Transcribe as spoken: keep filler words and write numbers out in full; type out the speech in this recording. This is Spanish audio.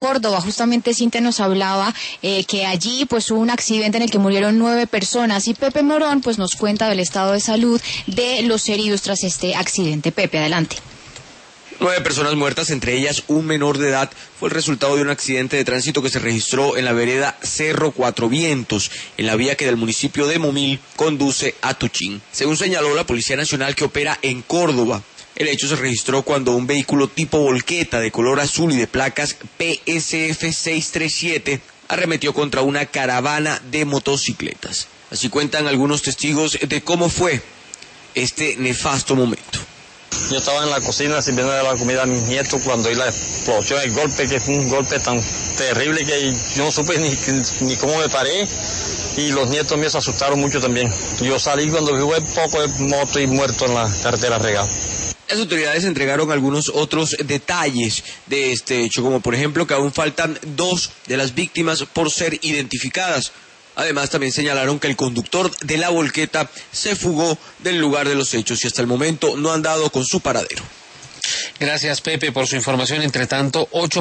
Córdoba. Justamente Cintia nos hablaba eh, que allí pues hubo un accidente en el que murieron nueve personas y Pepe Morón pues nos cuenta del estado de salud de los heridos tras este accidente. Pepe, adelante. Nueve personas muertas, entre ellas un menor de edad, fue el resultado de un accidente de tránsito que se registró en la vereda Cerro Cuatro Vientos, en la vía que del municipio de Momil conduce a Tuchín. Según señaló la Policía Nacional que opera en Córdoba, el hecho se registró cuando un vehículo tipo volqueta de color azul y de placas P S F seiscientos treinta y siete arremetió contra una caravana de motocicletas. Así cuentan algunos testigos de cómo fue este nefasto momento. Yo estaba en la cocina sirviendo la comida a mis nietos cuando oí la explosión, el golpe, que fue un golpe tan terrible que yo no supe ni, ni cómo me paré, y los nietos míos se asustaron mucho también. Yo salí cuando vi un poco de moto y muerto en la carretera regado. Las autoridades entregaron algunos otros detalles de este hecho, como por ejemplo que aún faltan dos de las víctimas por ser identificadas. Además, también señalaron que el conductor de la volqueta se fugó del lugar de los hechos y hasta el momento no han dado con su paradero. Gracias, Pepe, por su información. Entre tanto, ocho